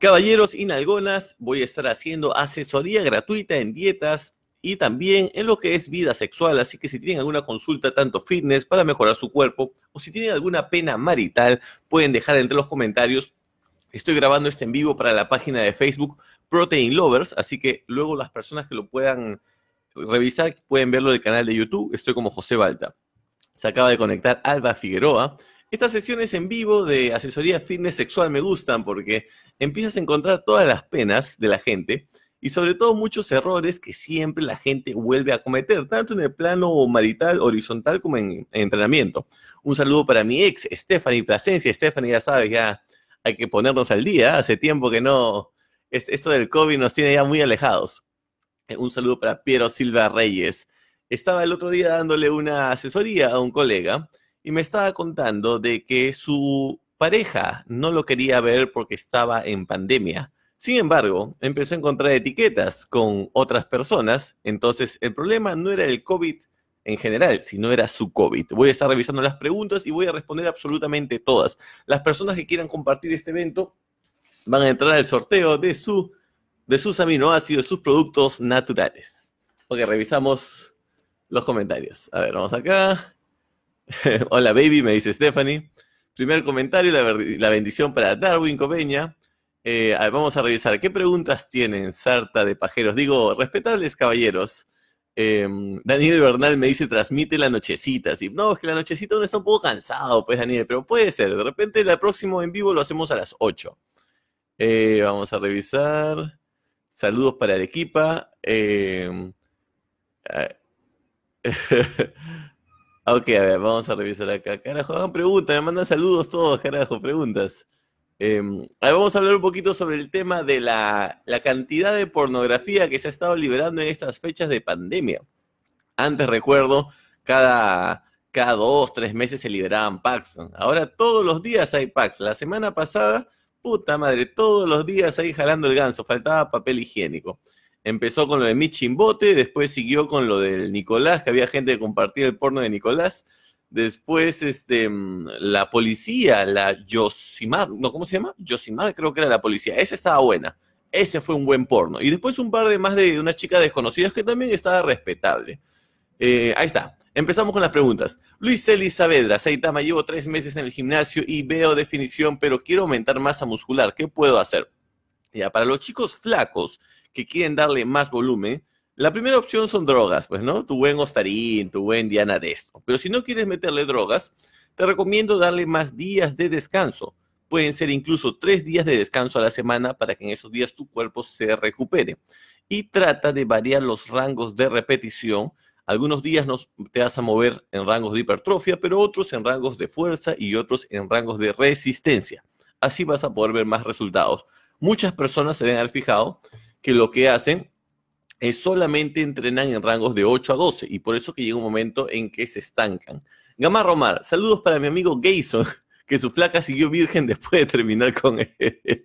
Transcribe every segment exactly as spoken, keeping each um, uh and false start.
Caballeros y nalgonas, voy a estar haciendo asesoría gratuita en dietas y también en lo que es vida sexual, así que si tienen alguna consulta tanto fitness para mejorar su cuerpo o si tienen alguna pena marital, pueden dejar entre los comentarios. Estoy grabando este en vivo para la página de Facebook Protein Lovers, así que luego las personas que lo puedan revisar pueden verlo en el canal de YouTube. Estoy como José Balta. Se acaba de conectar Alba Figueroa. Estas sesiones en vivo de asesoría fitness sexual me gustan porque empiezas a encontrar todas las penas de la gente y sobre todo muchos errores que siempre la gente vuelve a cometer, tanto en el plano marital, horizontal, como en, en entrenamiento. Un saludo para mi ex, Stephanie Plasencia. Stephanie, ya sabes, ya hay que ponernos al día. Hace tiempo que no, esto del COVID nos tiene ya muy alejados. Un saludo para Piero Silva Reyes. Estaba el otro día dándole una asesoría a un colega y me estaba contando de que su pareja no lo quería ver porque estaba en pandemia. Sin embargo, empezó a encontrar etiquetas con otras personas, entonces el problema no era el COVID en general, sino era su COVID. Voy a estar revisando las preguntas y voy a responder absolutamente todas. Las personas que quieran compartir este evento van a entrar al sorteo de, su, de sus aminoácidos, sus productos naturales. Ok, revisamos los comentarios. A ver, vamos acá. Hola baby, me dice Stephanie. Primer comentario, la, la bendición para Darwin Coveña. Eh, a ver, vamos a revisar. ¿Qué preguntas tienen, sarta de pajeros? Digo, respetables caballeros. Eh, Daniel Bernal me dice, transmite la nochecita. Sí, no, es que la nochecita uno está un poco cansado, pues Daniel, pero puede ser. De repente el próximo en vivo lo hacemos a las ocho. Eh, vamos a revisar. Saludos para Arequipa. Eh, eh, Ok, a ver, vamos a revisar acá. Carajo, hagan preguntas, me mandan saludos todos, carajo, preguntas. Eh, a ver, vamos a hablar un poquito sobre el tema de la, la cantidad de pornografía que se ha estado liberando en estas fechas de pandemia. Antes recuerdo, cada, cada dos, tres meses se liberaban packs. Ahora todos los días hay packs. La semana pasada, puta madre, todos los días ahí jalando el ganso, faltaba papel higiénico. Empezó con lo de Michimbote, después siguió con lo del Nicolás, que había gente que compartía el porno de Nicolás. Después, este, la policía, la Yosimar, no, ¿cómo se llama? Yosimar, creo que era la policía. Esa estaba buena. Ese fue un buen porno. Y después un par de más de unas chicas desconocidas que también estaba respetable. Eh, ahí está. Empezamos con las preguntas. Luis Celis Saavedra, Saitama, llevo tres meses en el gimnasio y veo definición, pero quiero aumentar masa muscular. ¿Qué puedo hacer? Ya, para los chicos flacos que quieren darle más volumen, la primera opción son drogas, pues, ¿no? Tu buen Ostarín, tu buen Diana Desto. Pero si no quieres meterle drogas, te recomiendo darle más días de descanso. Pueden ser incluso tres días de descanso a la semana para que en esos días tu cuerpo se recupere. Y trata de variar los rangos de repetición. Algunos días nos, te vas a mover en rangos de hipertrofia, pero otros en rangos de fuerza y otros en rangos de resistencia. Así vas a poder ver más resultados. Muchas personas se deben haber fijado que lo que hacen es solamente entrenan en rangos de ocho a doce y por eso que llega un momento en que se estancan. Gama Romar, saludos para mi amigo Gayson, que su flaca siguió virgen después de terminar con él.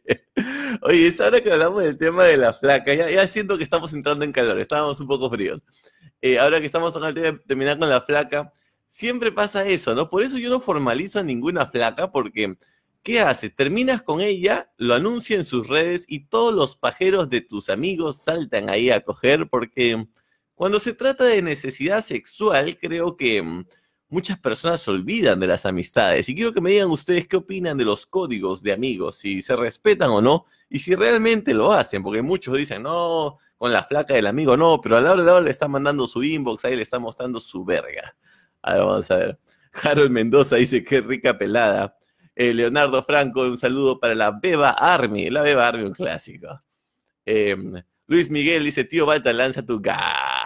Oye, es ahora que hablamos del tema de la flaca, ya, ya siento que estamos entrando en calor, estábamos un poco fríos. Eh, ahora que estamos con el tema de terminar con la flaca, siempre pasa eso, ¿no? Por eso yo no formalizo a ninguna flaca, porque ¿qué hace? Terminas con ella, lo anuncia en sus redes y todos los pajeros de tus amigos saltan ahí a coger, porque cuando se trata de necesidad sexual, creo que muchas personas se olvidan de las amistades. Y quiero que me digan ustedes qué opinan de los códigos de amigos, si se respetan o no, y si realmente lo hacen, porque muchos dicen, no, con la flaca del amigo no, pero a la hora de la hora le está mandando su inbox, ahí le está mostrando su verga. A ver, vamos a ver. Harold Mendoza dice, qué rica pelada. Eh, Leonardo Franco, un saludo para la Beba Army. La Beba Army, un clásico. Eh, Luis Miguel dice, tío Balta, lanza tu ga.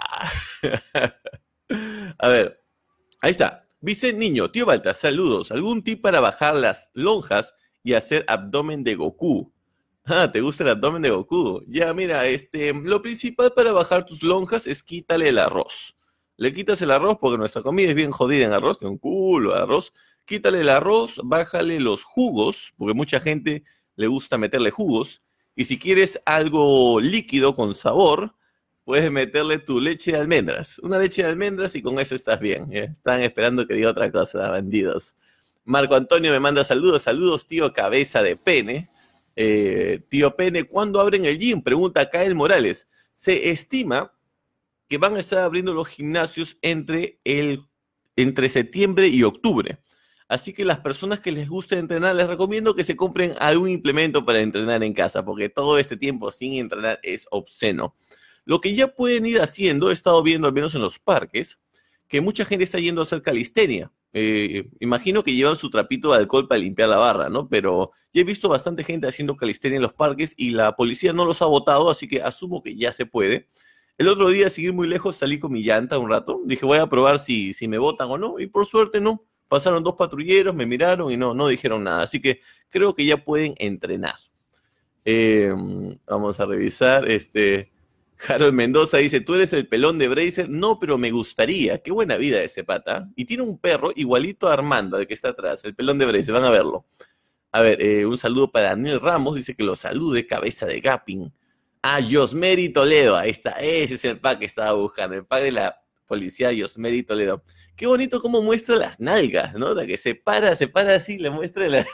A ver, ahí está. Vicente Niño, tío Balta, saludos. ¿Algún tip para bajar las lonjas y hacer abdomen de Goku? Ah, ¿te gusta el abdomen de Goku? Ya, mira, este, lo principal para bajar tus lonjas es quítale el arroz. Le quitas el arroz porque nuestra comida es bien jodida en arroz, de un culo de arroz. Quítale el arroz, bájale los jugos, porque mucha gente le gusta meterle jugos. Y si quieres algo líquido con sabor, puedes meterle tu leche de almendras. Una leche de almendras y con eso estás bien. ¿eh? Están esperando que diga otra cosa, bandidos. Marco Antonio me manda saludos. Saludos, tío cabeza de pene. Eh, tío Pene, ¿cuándo abren el gym? Pregunta Kael Morales. Se estima que van a estar abriendo los gimnasios entre, el, entre septiembre y octubre. Así que las personas que les guste entrenar, les recomiendo que se compren algún implemento para entrenar en casa, porque todo este tiempo sin entrenar es obsceno. Lo que ya pueden ir haciendo, he estado viendo al menos en los parques, que mucha gente está yendo a hacer calistenia. Eh, imagino que llevan su trapito de alcohol para limpiar la barra, ¿no? Pero ya he visto bastante gente haciendo calistenia en los parques y la policía no los ha votado, así que asumo que ya se puede. El otro día, sin ir muy lejos, salí con mi llanta un rato. Dije, voy a probar si, si me votan o no. Y por suerte no. Pasaron dos patrulleros, me miraron y no, no dijeron nada. Así que creo que ya pueden entrenar. Eh, vamos a revisar. Este, Harold Mendoza dice, ¿tú eres el pelón de Bracer? No, pero me gustaría. Qué buena vida ese pata. Y tiene un perro igualito a Armando, el que está atrás. El pelón de Bracer, van a verlo. A ver, eh, un saludo para Daniel Ramos. Dice que lo salude, cabeza de Gapping. Ah, Yosmeri Toledo, ahí está, ese es el pack que estaba buscando, el pack de la policía Yosmeri Toledo. Qué bonito cómo muestra las nalgas, ¿no? De que se para, se para así, le muestra la...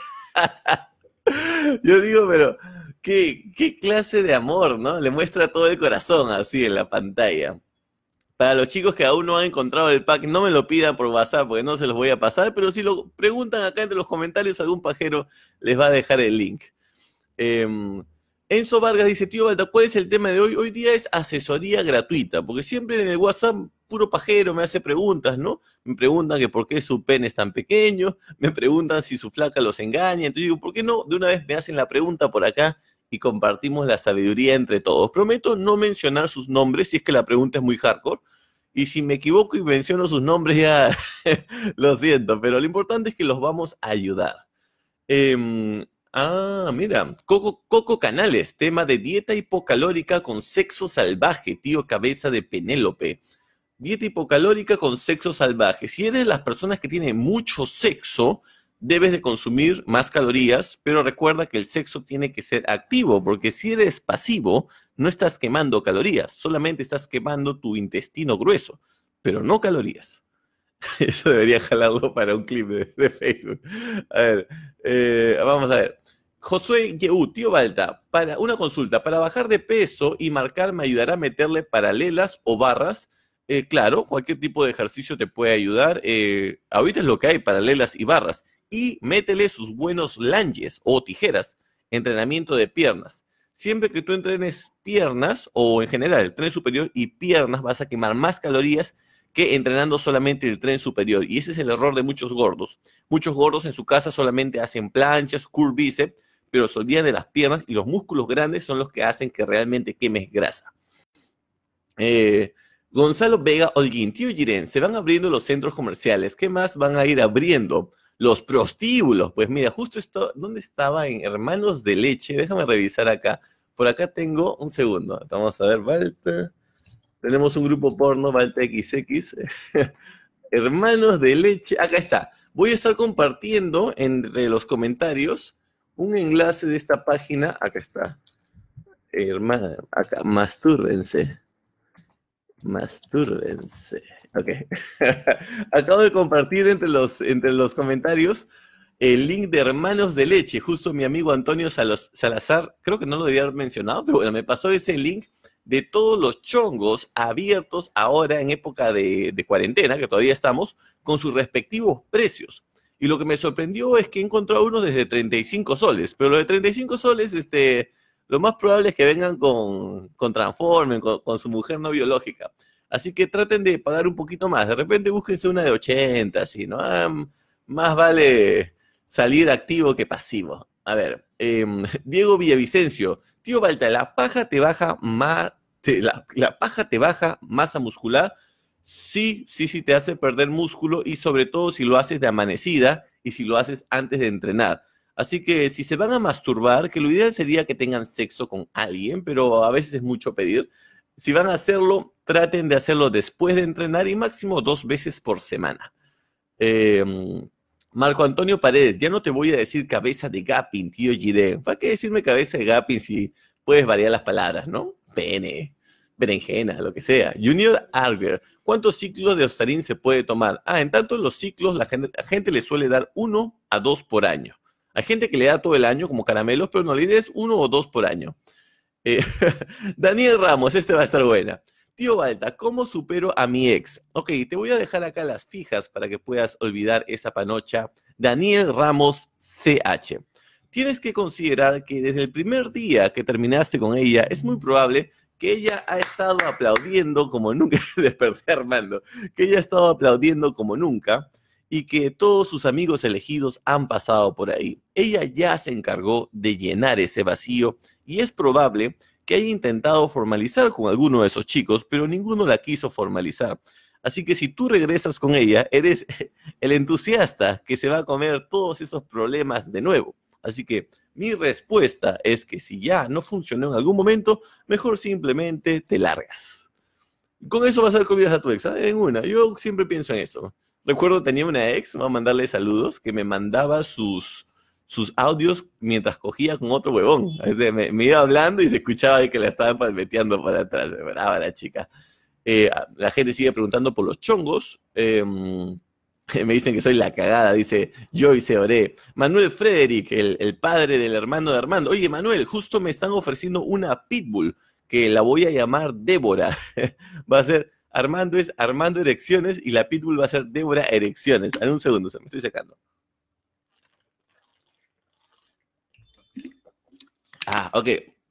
Yo digo, pero ¿qué, qué clase de amor, ¿no? Le muestra todo el corazón así en la pantalla. Para los chicos que aún no han encontrado el pack, no me lo pidan por WhatsApp porque no se los voy a pasar, pero si lo preguntan acá entre los comentarios, algún pajero les va a dejar el link. Eh, Enzo Vargas dice, tío Balta, ¿cuál es el tema de hoy? Hoy día es asesoría gratuita, porque siempre en el WhatsApp puro pajero me hace preguntas, ¿no? Me preguntan que por qué su pene es tan pequeño, me preguntan si su flaca los engaña, entonces digo, ¿por qué no? De una vez me hacen la pregunta por acá y compartimos la sabiduría entre todos. Prometo no mencionar sus nombres si es que la pregunta es muy hardcore, y si me equivoco y menciono sus nombres ya lo siento, pero lo importante es que los vamos a ayudar. Eh, Ah, mira, Coco, Coco Canales, tema de dieta hipocalórica con sexo salvaje, tío cabeza de Penélope. Dieta hipocalórica con sexo salvaje. Si eres de las personas que tienen mucho sexo, debes de consumir más calorías, pero recuerda que el sexo tiene que ser activo, porque si eres pasivo, no estás quemando calorías, solamente estás quemando tu intestino grueso, pero no calorías. Eso debería jalarlo para un clip de, de Facebook. A ver, eh, vamos a ver. Josué Yeú, tío Balta, para una consulta, para bajar de peso y marcar, ¿me ayudará a meterle paralelas o barras? Eh, claro, cualquier tipo de ejercicio te puede ayudar. Eh, ahorita es lo que hay, paralelas y barras. Y métele sus buenos lunges o tijeras, entrenamiento de piernas. Siempre que tú entrenes piernas, o en general el tren superior y piernas, vas a quemar más calorías que entrenando solamente el tren superior. Y ese es el error de muchos gordos. Muchos gordos en su casa solamente hacen planchas, curl bíceps, pero se olvidan de las piernas y los músculos grandes son los que hacen que realmente quemes grasa. Eh, Gonzalo Vega Holguín, tío Jiren, se van abriendo los centros comerciales. ¿Qué más van a ir abriendo? Los prostíbulos. Pues mira, justo esto, ¿dónde estaba? En Hermanos de Leche. Déjame revisar acá. Por acá tengo, un segundo. Vamos a ver, Balta. Tenemos un grupo porno, Balta equis equis. Hermanos de Leche. Acá está. Voy a estar compartiendo entre los comentarios un enlace de esta página. Acá está. Hermana, acá, mastúrbense. Mastúrbense. Ok. Acabo de compartir entre los, entre los comentarios el link de Hermanos de Leche. Justo mi amigo Antonio Salazar, creo que no lo debía haber mencionado, pero bueno, me pasó ese link de todos los chongos abiertos ahora en época de, de cuarentena, que todavía estamos, con sus respectivos precios. Y lo que me sorprendió es que he encontrado unos desde treinta y cinco soles, pero los de treinta y cinco soles, este, lo más probable es que vengan con, con Transformen, con, con su mujer no biológica. Así que traten de pagar un poquito más. De repente búsquense una de ochenta, así, ¿no? Ah, más vale salir activo que pasivo. A ver, eh, Diego Villavicencio. Tío Balta, ¿la paja te baja más, te, la, la paja te baja masa muscular? Sí, sí, sí, te hace perder músculo y sobre todo si lo haces de amanecida y si lo haces antes de entrenar. Así que si se van a masturbar, que lo ideal sería que tengan sexo con alguien, pero a veces es mucho pedir. Si van a hacerlo, traten de hacerlo después de entrenar y máximo dos veces por semana. Eh, Marco Antonio Paredes, ya no te voy a decir cabeza de Gapping, tío Jiren. ¿Para qué decirme cabeza de Gapping si puedes variar las palabras, no? Pene, berenjena, lo que sea. Junior Arger, ¿cuántos ciclos de Ostarin se puede tomar? Ah, en tanto los ciclos la gente, la gente le suele dar uno a dos por año. Hay gente que le da todo el año como caramelos, pero no, la idea es uno o dos por año. Eh, Daniel Ramos, este va a estar buena. Tío Balta, ¿cómo supero a mi ex? Ok, te voy a dejar acá las fijas para que puedas olvidar esa panocha. Daniel Ramos C H. Tienes que considerar que desde el primer día que terminaste con ella, es muy probable que ella ha estado aplaudiendo como nunca, desperté Armando, que ella ha estado aplaudiendo como nunca y que todos sus amigos elegidos han pasado por ahí. Ella ya se encargó de llenar ese vacío y es probable que haya intentado formalizar con alguno de esos chicos, pero ninguno la quiso formalizar. Así que si tú regresas con ella, eres el entusiasta que se va a comer todos esos problemas de nuevo. Así que mi respuesta es que si ya no funcionó en algún momento, mejor simplemente te largas. Con eso vas a ver que olvidas a tu ex, ¿eh? En una. Yo siempre pienso en eso. Recuerdo tenía una ex, voy a mandarle saludos, que me mandaba sus, sus audios mientras cogía con otro huevón. Me, me iba hablando y se escuchaba de que la estaban palmeteando para atrás. Brava la chica. Eh, la gente sigue preguntando por los chongos. Eh, me dicen que soy la cagada, dice Joyce Oré. Manuel Frederick, el, el padre del hermano de Armando. Oye, Manuel, justo me están ofreciendo una pitbull que la voy a llamar Débora. Va a ser, Armando es Armando Erecciones y la pitbull va a ser Débora Erecciones. En un segundo, se me estoy sacando. Ah, ok.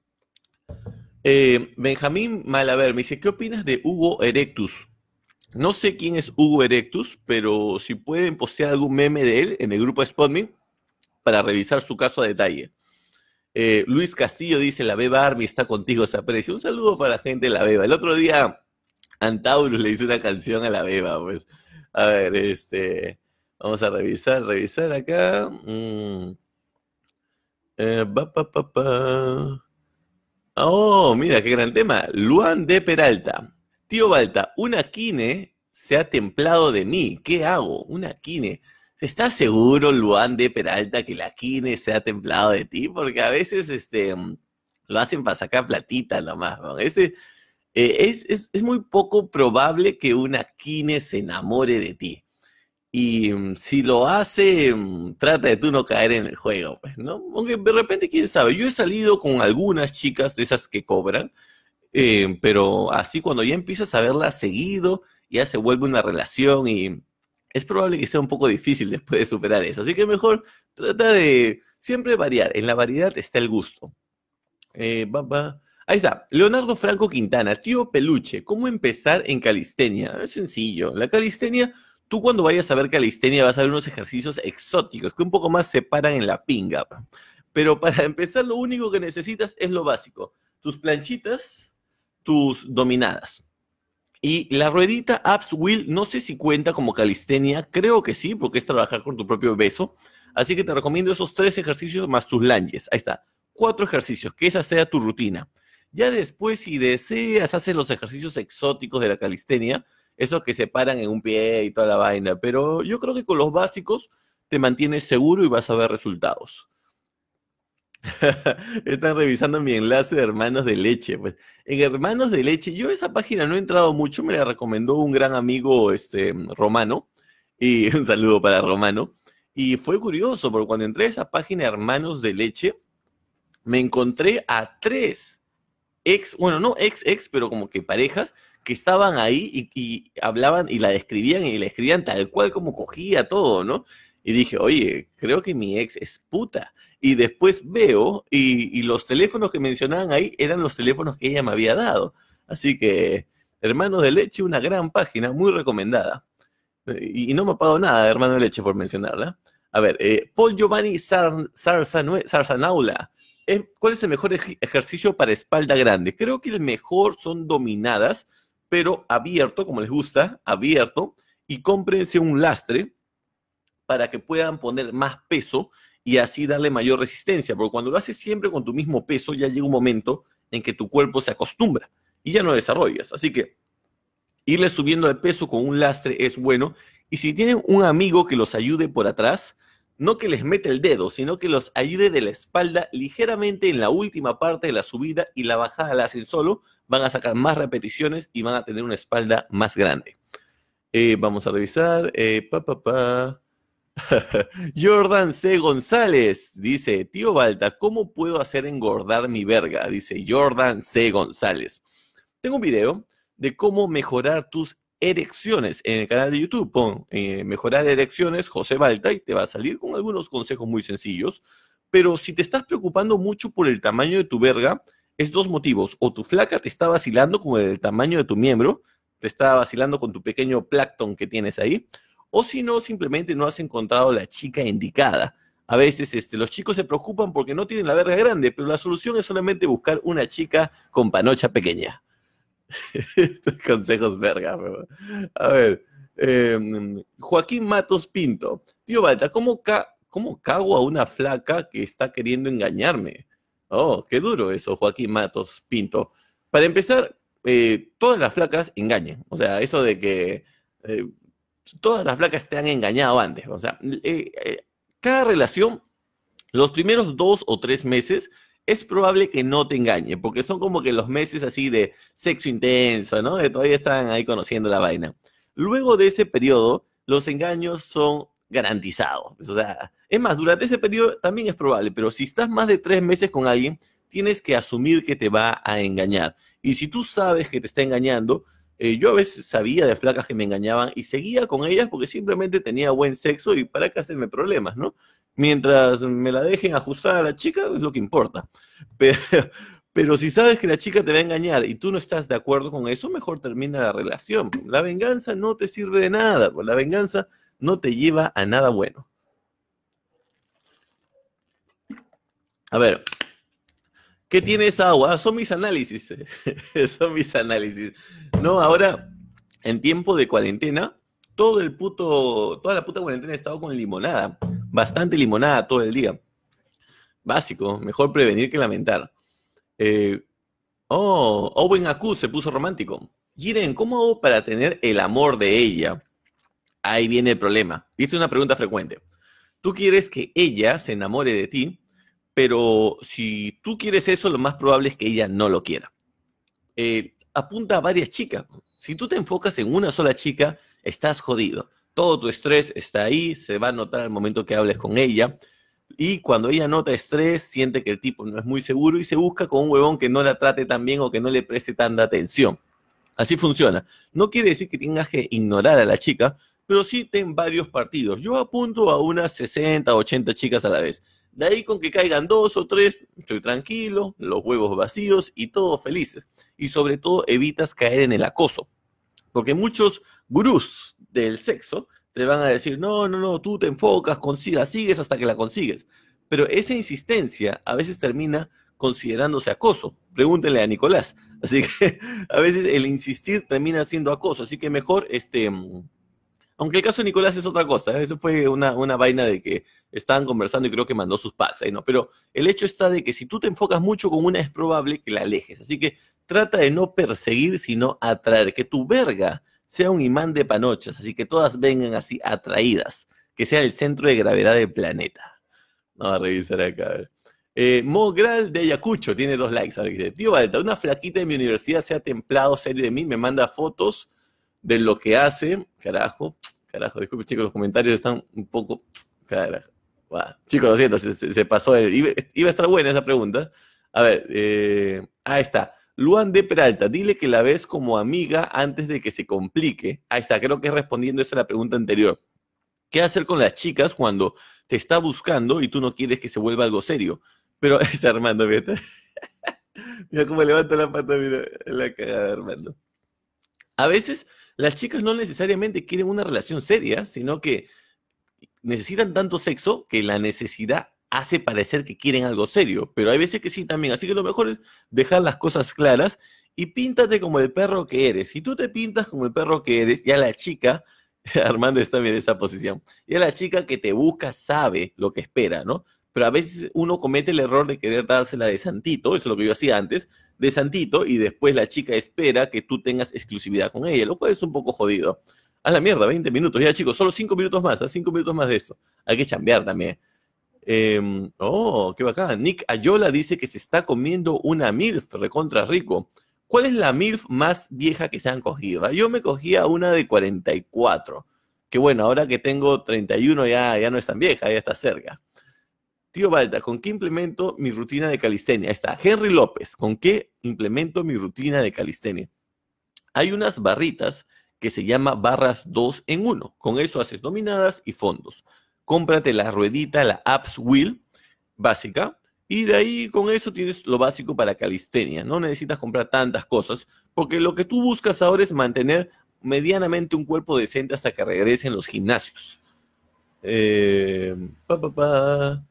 Eh, Benjamín Malaver me dice, ¿qué opinas de Hugo Erectus? No sé quién es Hugo Erectus, pero si pueden postear algún meme de él en el grupo de Spotme para revisar su caso a detalle. Eh, Luis Castillo dice, la Beba Army está contigo, se aprecia. Un saludo para la gente de la Beba. El otro día Antaurus le hizo una canción a la Beba, pues. A ver, este... Vamos a revisar, revisar acá. Mm. Eh, pa, pa, pa, pa. Oh, mira, qué gran tema. Luan de Peralta. Tío Balta, una quine se ha templado de mí. ¿Qué hago? Una quine. ¿Estás seguro, Luan de Peralta, que la quine se ha templado de ti? Porque a veces este, lo hacen para sacar platita nomás, ¿no? Ese, eh, es, es, es muy poco probable que una quine se enamore de ti. Y mm, si lo hace, mm, trata de tú no caer en el juego, pues, ¿no? Aunque de repente, quién sabe. Yo he salido con algunas chicas de esas que cobran, eh, pero así cuando ya empiezas a verla seguido, ya se vuelve una relación y es probable que sea un poco difícil después de superar eso. Así que mejor trata de siempre variar. En la variedad está el gusto. Eh, va, va. Ahí está, Leonardo Franco Quintana, tío Peluche, ¿cómo empezar en calistenia? Es sencillo, la calistenia, tú cuando vayas a ver calistenia vas a ver unos ejercicios exóticos que un poco más se paran en la pinga. Pero para empezar lo único que necesitas es lo básico, tus planchitas, tus dominadas. Y la ruedita Abs Wheel, no sé si cuenta como calistenia, creo que sí, porque es trabajar con tu propio peso. Así que te recomiendo esos tres ejercicios más tus lunges. Ahí está, cuatro ejercicios, que esa sea tu rutina. Ya después, si deseas, haces los ejercicios exóticos de la calistenia, esos que se paran en un pie y toda la vaina. Pero yo creo que con los básicos te mantienes seguro y vas a ver resultados. Están revisando mi enlace de Hermanos de Leche. Pues, en Hermanos de Leche, yo a esa página no he entrado mucho, me la recomendó un gran amigo, este, Romano, y un saludo para Romano. Y fue curioso, porque cuando entré a esa página Hermanos de Leche, me encontré a tres ex, bueno, no ex, ex, pero como que parejas que estaban ahí y, y hablaban y la describían y la escribían tal cual como cogía todo, ¿no? Y dije, oye, creo que mi ex es puta. Y después veo, y, y los teléfonos que mencionaban ahí eran los teléfonos que ella me había dado. Así que, Hermanos de Leche, una gran página, muy recomendada. Y, y no me ha pagado nada, Hermano de Leche, por mencionarla. A ver, eh, Paul Giovanni Sar, Sarzanue- Sarzanaula. Eh, ¿Cuál es el mejor ej- ejercicio para espalda grande? Creo que el mejor son dominadas, pero abierto, como les gusta, abierto, y cómprense un lastre para que puedan poner más peso y así darle mayor resistencia, porque cuando lo haces siempre con tu mismo peso, ya llega un momento en que tu cuerpo se acostumbra y ya no desarrollas. Así que irle subiendo el peso con un lastre es bueno. Y si tienen un amigo que los ayude por atrás, no que les meta el dedo, sino que los ayude de la espalda ligeramente en la última parte de la subida y la bajada la hacen solo, van a sacar más repeticiones y van a tener una espalda más grande. Eh, vamos a revisar. Eh, pa, pa, pa. Jordan C. González dice, tío Balta, ¿cómo puedo hacer engordar mi verga? Dice Jordan C. González. Tengo un video de cómo mejorar tus erecciones en el canal de YouTube. Pon eh, mejorar erecciones José Balta y te va a salir con algunos consejos muy sencillos. Pero si te estás preocupando mucho por el tamaño de tu verga, es dos motivos. O tu flaca te está vacilando con el tamaño de tu miembro, te está vacilando con tu pequeño plancton que tienes ahí, o si no, simplemente no has encontrado la chica indicada. A veces este, los chicos se preocupan porque no tienen la verga grande, pero la solución es solamente buscar una chica con panocha pequeña. Estos consejos verga, bro. A ver, eh, Joaquín Matos Pinto. Tío Balta, ¿cómo, ca ¿cómo cago a una flaca que está queriendo engañarme? Oh, qué duro eso, Joaquín Matos Pinto. Para empezar, eh, todas las flacas engañan. O sea, eso de que eh, todas las flacas te han engañado antes. O sea, eh, eh, cada relación, los primeros dos o tres meses, es probable que no te engañe, porque son como que los meses así de sexo intenso, ¿no? De todavía están ahí conociendo la vaina. Luego de ese periodo, los engaños son garantizados. O sea, es más, durante ese periodo también es probable, pero si estás más de tres meses con alguien, tienes que asumir que te va a engañar. Y si tú sabes que te está engañando, eh, yo a veces sabía de flacas que me engañaban y seguía con ellas porque simplemente tenía buen sexo y para qué hacerme problemas, ¿no? Mientras me la dejen ajustar a la chica, es lo que importa. Pero, pero si sabes que la chica te va a engañar y tú no estás de acuerdo con eso, mejor termina la relación. La venganza no te sirve de nada, pues la venganza no te lleva a nada bueno. A ver, ¿qué tiene esa agua? Ah, son mis análisis. Son mis análisis. No, ahora, en tiempo de cuarentena, todo el puto, toda la puta cuarentena he estado con limonada. Bastante limonada todo el día. Básico, mejor prevenir que lamentar. Eh, oh, Owen Aku se puso romántico. Jiren, ¿cómo hago para tener el amor de ella? Ahí viene el problema. Viste una pregunta frecuente. Tú quieres que ella se enamore de ti, pero si tú quieres eso, lo más probable es que ella no lo quiera. Eh, apunta a varias chicas. Si tú te enfocas en una sola chica, estás jodido. Todo tu estrés está ahí, se va a notar al momento que hables con ella. Y cuando ella nota estrés, siente que el tipo no es muy seguro y se busca con un huevón que no la trate tan bien o que no le preste tanta atención. Así funciona. No quiere decir que tengas que ignorar a la chica, pero sí ten varios partidos. Yo apunto a unas sesenta, ochenta chicas a la vez. De ahí con que caigan dos o tres, estoy tranquilo, los huevos vacíos y todos felices. Y sobre todo evitas caer en el acoso. Porque muchos gurús del sexo te van a decir, no, no, no, tú te enfocas, consigas, sigues hasta que la consigues. Pero esa insistencia a veces termina considerándose acoso. Pregúntenle a Nicolás. Así que a veces el insistir termina siendo acoso. Así que mejor, este, aunque el caso de Nicolás es otra cosa. ¿eh? Eso fue una, una vaina de que estaban conversando y creo que mandó sus packs ahí, ¿no? Pero el hecho está de que si tú te enfocas mucho con una es probable que la alejes. Así que trata de no perseguir, sino atraer. Que tu verga sea un imán de panochas, así que todas vengan así atraídas, que sea el centro de gravedad del planeta. Vamos a revisar acá. A ver. Eh, Mogral de Ayacucho tiene dos likes. A ver, dice, tío Balta, una flaquita de mi universidad se ha templado serio de mí, me manda fotos de lo que hace. Carajo, carajo, disculpe chicos, los comentarios están un poco... Carajo. Wow. Chicos, lo siento, se, se, se pasó. El, iba, iba a estar buena esa pregunta. A ver, eh, ahí está. Luan de Peralta, dile que la ves como amiga antes de que se complique. Ahí está, creo que es respondiendo esa a la pregunta anterior. ¿Qué hacer con las chicas cuando te está buscando y tú no quieres que se vuelva algo serio? Pero es Armando, ¿viste? Mira cómo levanta la pata, mira, la cagada de Armando. A veces las chicas no necesariamente quieren una relación seria, sino que necesitan tanto sexo que la necesidad hace parecer que quieren algo serio, pero hay veces que sí también, así que lo mejor es dejar las cosas claras y píntate como el perro que eres. Si tú te pintas como el perro que eres, ya la chica, Armando está bien en esa posición, ya la chica que te busca sabe lo que espera, ¿no? Pero a veces uno comete el error de querer dársela de santito, eso es lo que yo hacía antes, de santito, y después la chica espera que tú tengas exclusividad con ella, lo cual es un poco jodido. A la mierda, veinte minutos, ya chicos, solo cinco minutos más, ¿eh? cinco minutos más de esto. Hay que chambear también. Eh, oh, qué bacán. Nick Ayola dice que se está comiendo una MILF recontra rico. ¿Cuál es la MILF más vieja que se han cogido? Yo me cogía una de cuarenta y cuatro. Que bueno, ahora que tengo treinta y uno ya, ya no es tan vieja, ya está cerca. Tío Balta, ¿con qué implemento mi rutina de calistenia? Ahí está. Henry López, ¿con qué implemento mi rutina de calistenia? Hay unas barritas que se llama barras dos en uno. Con eso haces dominadas y fondos. Cómprate la ruedita, la Abs Wheel básica, y de ahí con eso tienes lo básico para calistenia. No necesitas comprar tantas cosas, porque lo que tú buscas ahora es mantener medianamente un cuerpo decente hasta que regresen los gimnasios. Eh, pa, pa, pa.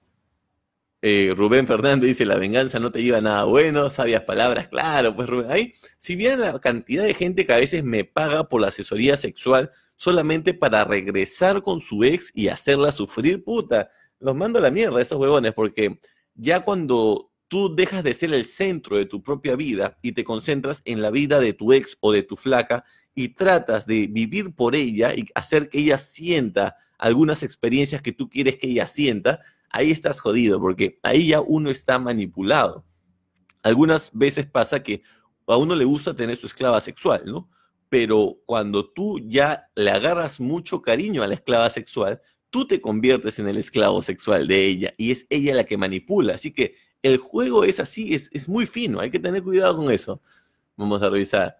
Eh, Rubén Fernández dice, la venganza no te lleva a nada bueno, sabias palabras, claro, pues Rubén, ahí, si bien la cantidad de gente que a veces me paga por la asesoría sexual solamente para regresar con su ex y hacerla sufrir, puta, los mando a la mierda esos huevones, porque ya cuando tú dejas de ser el centro de tu propia vida y te concentras en la vida de tu ex o de tu flaca y tratas de vivir por ella y hacer que ella sienta algunas experiencias que tú quieres que ella sienta, ahí estás jodido, porque ahí ya uno está manipulado. Algunas veces pasa que a uno le gusta tener su esclava sexual, ¿no? Pero cuando tú ya le agarras mucho cariño a la esclava sexual, tú te conviertes en el esclavo sexual de ella y es ella la que manipula. Así que el juego es así, es, es muy fino, hay que tener cuidado con eso. Vamos a revisar.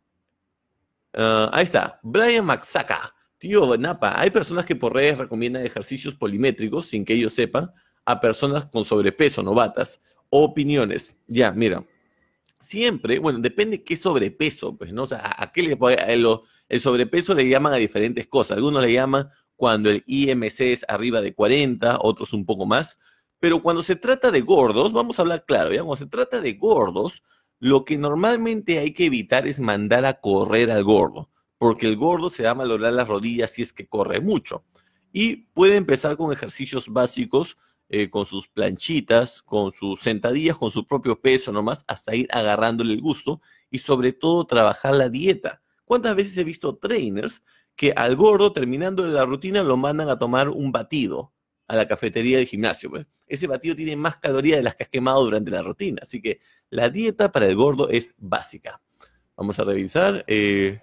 Uh, ahí está, Brian Maxaca. Tío Napa, hay personas que por redes recomiendan ejercicios polimétricos sin que ellos sepan a personas con sobrepeso, novatas. Opiniones. Ya, mira. Siempre, bueno, depende qué sobrepeso, pues, ¿no? O sea, a, a qué le el, el sobrepeso le llaman a diferentes cosas. Algunos le llaman cuando el I M C es arriba de cuarenta, otros un poco más. Pero cuando se trata de gordos, vamos a hablar claro, ¿ya? Cuando se trata de gordos, lo que normalmente hay que evitar es mandar a correr al gordo, porque el gordo se va a malograr las rodillas si es que corre mucho. Y puede empezar con ejercicios básicos, eh, con sus planchitas, con sus sentadillas, con su propio peso nomás, hasta ir agarrándole el gusto y sobre todo trabajar la dieta. ¿Cuántas veces he visto trainers que al gordo, terminando la rutina, lo mandan a tomar un batido a la cafetería del gimnasio? Pues ese batido tiene más calorías de las que has quemado durante la rutina. Así que la dieta para el gordo es básica. Vamos a revisar. Eh...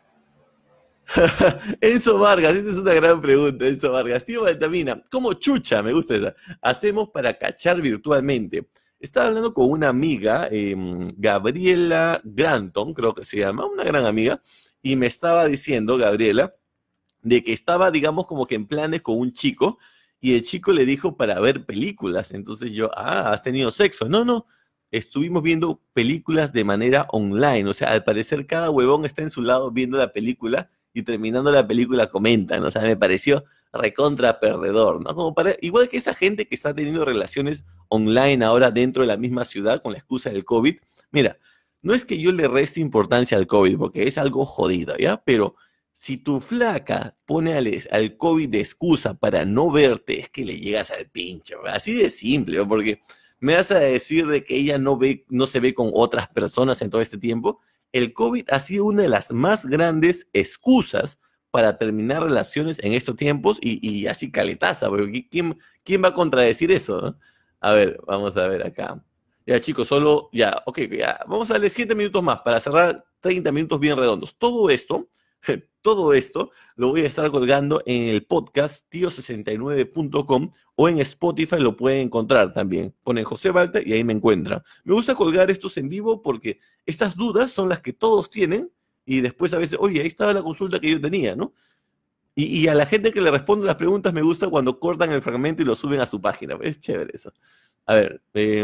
Enzo Vargas, esta es una gran pregunta, Enzo Vargas. Tío Baltamina, ¿cómo chucha? Me gusta esa. Hacemos para cachar virtualmente. Estaba hablando con una amiga, eh, Gabriela Granton, creo que se llama, una gran amiga, y me estaba diciendo, Gabriela, de que estaba, digamos, como que en planes con un chico, y el chico le dijo para ver películas. Entonces yo, ah, ¿has tenido sexo? No, no, estuvimos viendo películas de manera online. O sea, al parecer cada huevón está en su lado viendo la película y terminando la película comentan. O sea, me pareció recontra perdedor, ¿no? Como para, igual que esa gente que está teniendo relaciones online ahora dentro de la misma ciudad con la excusa del COVID. Mira, no es que yo le reste importancia al COVID, porque es algo jodido, ¿ya? Pero si tu flaca pone al, al COVID de excusa para no verte, es que le llegas al pincho, ¿verdad? Así de simple, ¿verdad? Porque me vas a decir de que ella no ve, no se ve con otras personas en todo este tiempo. El COVID ha sido una de las más grandes excusas para terminar relaciones en estos tiempos y, y así caletaza, porque ¿quién, quién va a contradecir eso? ¿No? A ver, vamos a ver acá. Ya chicos, solo, ya, ok, ya, vamos a darle siete minutos más para cerrar treinta minutos bien redondos. Todo esto, todo esto lo voy a estar colgando en el podcast tío sesenta y nueve punto com o en Spotify lo pueden encontrar también. Ponen José Balta y ahí me encuentran. Me gusta colgar estos en vivo porque estas dudas son las que todos tienen y después a veces, oye, ahí estaba la consulta que yo tenía, ¿no? Y, y a la gente que le responde las preguntas me gusta cuando cortan el fragmento y lo suben a su página. Es chévere eso. A ver, eh,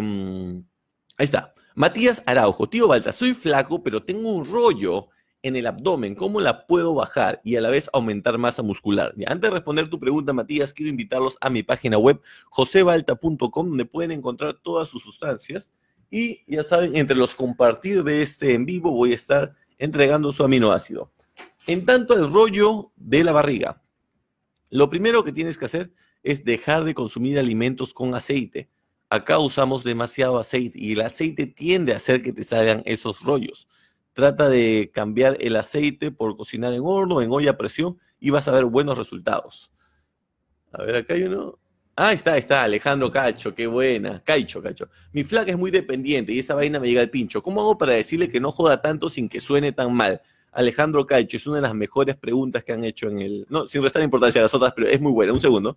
ahí está. Matías Araujo. Tío Balta, soy flaco, pero tengo un rollo en el abdomen. ¿Cómo la puedo bajar y a la vez aumentar masa muscular? Ya, antes de responder tu pregunta, Matías, quiero invitarlos a mi página web, josebalta punto com, donde pueden encontrar todas sus sustancias. Y ya saben, entre los compartir de este en vivo voy a estar entregando su aminoácido. En tanto, el rollo de la barriga. Lo primero que tienes que hacer es dejar de consumir alimentos con aceite. Acá usamos demasiado aceite y el aceite tiende a hacer que te salgan esos rollos. Trata de cambiar el aceite por cocinar en horno, en olla a presión y vas a ver buenos resultados. A ver, acá hay uno. Ah, ahí está, ahí está, Alejandro Cacho, qué buena. Caicho, Cacho. Mi flaca es muy dependiente y esa vaina me llega al pincho. ¿Cómo hago para decirle que no joda tanto sin que suene tan mal? Alejandro Caicho, es una de las mejores preguntas que han hecho en el... No, sin restar importancia a las otras, pero es muy buena. Un segundo.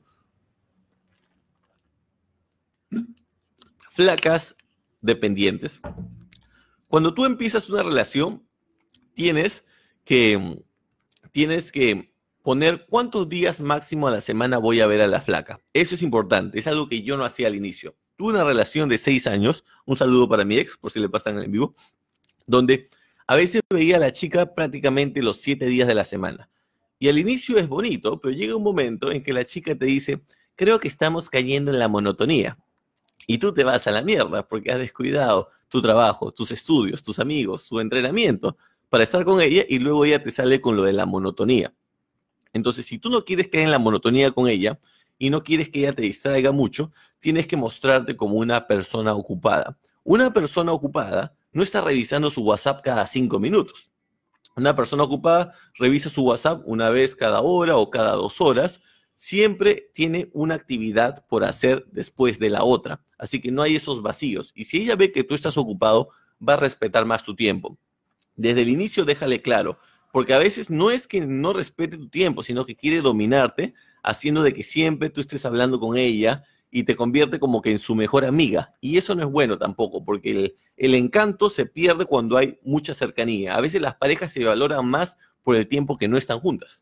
Flacas dependientes. Cuando tú empiezas una relación, tienes que, tienes que poner cuántos días máximo a la semana voy a ver a la flaca. Eso es importante, es algo que yo no hacía al inicio. Tuve una relación de seis años, un saludo para mi ex, por si le pasan en vivo, donde a veces veía a la chica prácticamente los siete días de la semana. Y al inicio es bonito, pero llega un momento en que la chica te dice, creo que estamos cayendo en la monotonía. Y tú te vas a la mierda porque has descuidado tu trabajo, tus estudios, tus amigos, tu entrenamiento para estar con ella y luego ella te sale con lo de la monotonía. Entonces, si tú no quieres caer en la monotonía con ella y no quieres que ella te distraiga mucho, tienes que mostrarte como una persona ocupada. Una persona ocupada no está revisando su WhatsApp cada cinco minutos. Una persona ocupada revisa su WhatsApp una vez cada hora o cada dos horas. Siempre tiene una actividad por hacer después de la otra. Así que no hay esos vacíos. Y si ella ve que tú estás ocupado, va a respetar más tu tiempo. Desde el inicio déjale claro, porque a veces no es que no respete tu tiempo, sino que quiere dominarte, haciendo de que siempre tú estés hablando con ella y te convierte como que en su mejor amiga. Y eso no es bueno tampoco, porque el, el encanto se pierde cuando hay mucha cercanía. A veces las parejas se valoran más por el tiempo que no están juntas.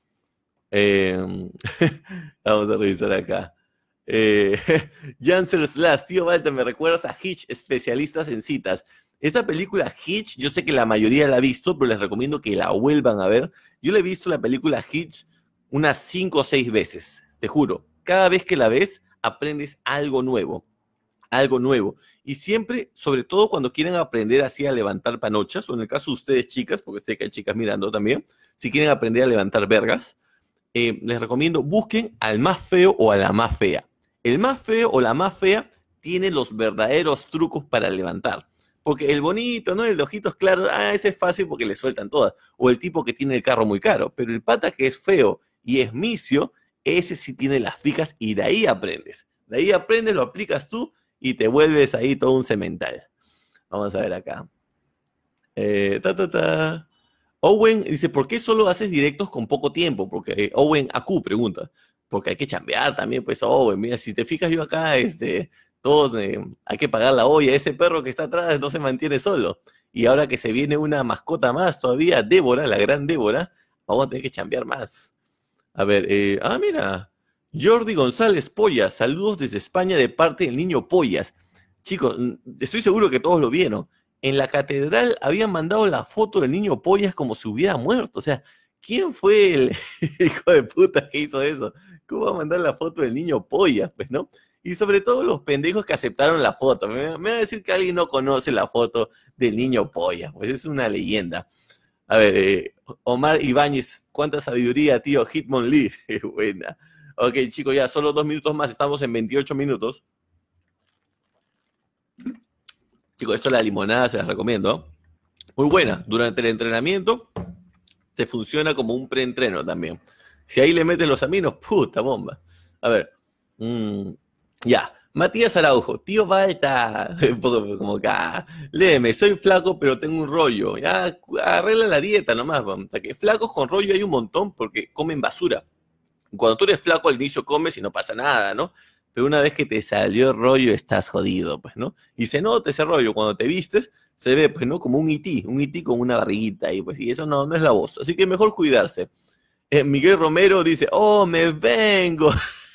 Eh, vamos a revisar acá. Eh, Janser Slash, tío Walter, me recuerdas a Hitch, especialistas en citas. Esa película Hitch, yo sé que la mayoría la ha visto, pero les recomiendo que la vuelvan a ver. Yo la he visto la película Hitch unas cinco o seis veces, te juro. Cada vez que la ves, aprendes algo nuevo, algo nuevo. Y siempre, sobre todo cuando quieren aprender así a levantar panochas, o en el caso de ustedes chicas, porque sé que hay chicas mirando también, si quieren aprender a levantar vergas, eh, les recomiendo, busquen al más feo o a la más fea. El más feo o la más fea tiene los verdaderos trucos para levantar. Porque el bonito, ¿no? El de ojitos claros, ah, ese es fácil porque le sueltan todas. O el tipo que tiene el carro muy caro. Pero el pata que es feo y es misio, ese sí tiene las fijas y de ahí aprendes. De ahí aprendes, lo aplicas tú y te vuelves ahí todo un cemental. Vamos a ver acá. Eh, ta, ta, ta. Owen dice, ¿por qué solo haces directos con poco tiempo? Porque eh, Owen A Q pregunta. Porque hay que chambear también, pues Owen. Mira, si te fijas yo acá, este, todos eh, hay que pagar la olla. Ese perro que está atrás no se mantiene solo. Y ahora que se viene una mascota más todavía, Débora, la gran Débora, vamos a tener que chambear más. A ver, eh, ah, mira, Jordi González Pollas, saludos desde España de parte del niño Pollas. Chicos, estoy seguro que todos lo vieron. En la catedral habían mandado la foto del niño Pollas como si hubiera muerto. O sea, ¿quién fue el hijo de puta que hizo eso? ¿Cómo va a mandar la foto del niño Pollas? Pues, ¿no? Y sobre todo los pendejos que aceptaron la foto. Me, me va a decir que alguien no conoce la foto del niño Pollas. Pues es una leyenda. A ver, eh, Omar Ibáñez, cuánta sabiduría, tío. Hitmonlee, buena. Ok, chicos, ya solo dos minutos más. Estamos en veintiocho minutos. Chicos, esto es la limonada, se las recomiendo. Muy buena. Durante el entrenamiento te funciona como un preentreno también. Si ahí le meten los aminos, puta bomba. A ver. Mmm, ya. Matías Araujo, tío Balta. Un poco como que, ah, léeme, soy flaco pero tengo un rollo. Ya, arregla la dieta nomás. O sea, que flacos con rollo hay un montón porque comen basura. Cuando tú eres flaco al inicio comes y no pasa nada, ¿no? Pero una vez que te salió el rollo, estás jodido, pues, ¿no? Y se nota ese rollo, cuando te vistes, se ve, pues, ¿no? Como un E T, un E T con una barriguita ahí, pues, y eso no, no es la voz. Así que mejor cuidarse. Eh, Miguel Romero dice, oh, me vengo.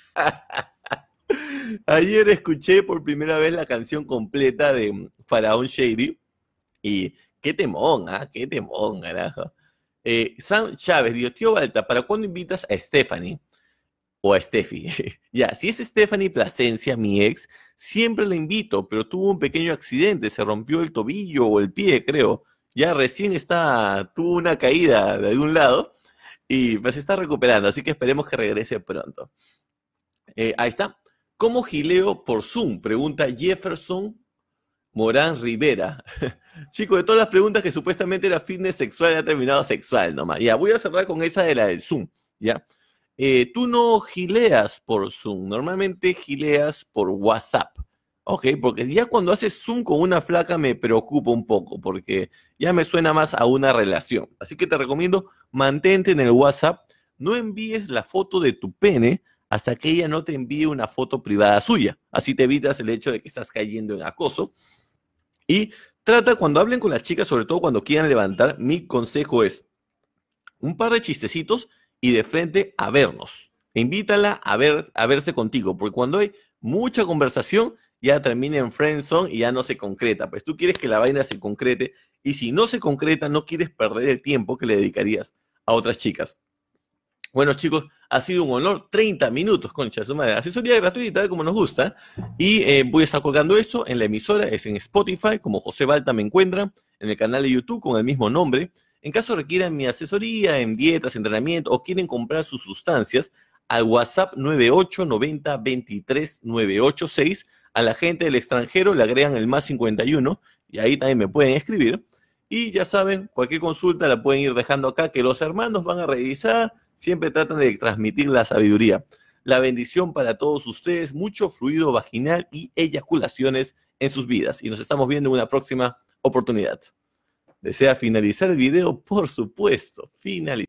Ayer escuché por primera vez la canción completa de Faraón Shady, y qué temón, ¿ah? Qué temón, carajo. Eh, Sam Chávez dijo, tío Balta, ¿para cuándo invitas a Stephanie? O a Steffi. Ya, si es Stephanie Plasencia, mi ex, siempre la invito, pero tuvo un pequeño accidente, se rompió el tobillo o el pie, creo. Ya recién está, tuvo una caída de algún lado y pues se está recuperando, así que esperemos que regrese pronto. Eh, ahí está. ¿Cómo gileo por Zoom? Pregunta Jefferson Morán Rivera. Chicos, de todas las preguntas que supuestamente era fitness sexual, ha terminado sexual nomás. Ya, voy a cerrar con esa de la del Zoom, ¿ya? Eh, tú no gileas por Zoom, normalmente gileas por WhatsApp. Ok, porque ya cuando haces zoom con una flaca me preocupa un poco, porque ya me suena más a una relación. Así que te recomiendo, mantente en el WhatsApp, no envíes la foto de tu pene hasta que ella no te envíe una foto privada suya. Así te evitas el hecho de que estás cayendo en acoso. Y trata, cuando hablen con las chicas, sobre todo cuando quieran levantar, mi consejo es un par de chistecitos y de frente a vernos. Invítala a ver, a verse contigo, porque cuando hay mucha conversación, ya termina en friendzone y ya no se concreta. Pues tú quieres que la vaina se concrete, y si no se concreta, no quieres perder el tiempo que le dedicarías a otras chicas. Bueno, chicos, ha sido un honor. treinta minutos, concha, su madre. Asesoría gratuita, como nos gusta. Y eh, voy a estar colgando esto en la emisora, es en Spotify, como José Balta me encuentran, en el canal de YouTube con el mismo nombre. En caso requieran mi asesoría en dietas, entrenamiento o quieren comprar sus sustancias, al WhatsApp nueve ocho noventa veintitrés nueve ocho seis. A la gente del extranjero le agregan el más cincuenta y uno y ahí también me pueden escribir. Y ya saben, cualquier consulta la pueden ir dejando acá, que los hermanos van a revisar. Siempre tratan de transmitir la sabiduría. La bendición para todos ustedes, mucho fluido vaginal y eyaculaciones en sus vidas. Y nos estamos viendo en una próxima oportunidad. ¿Desea finalizar el video? Por supuesto, finalizar.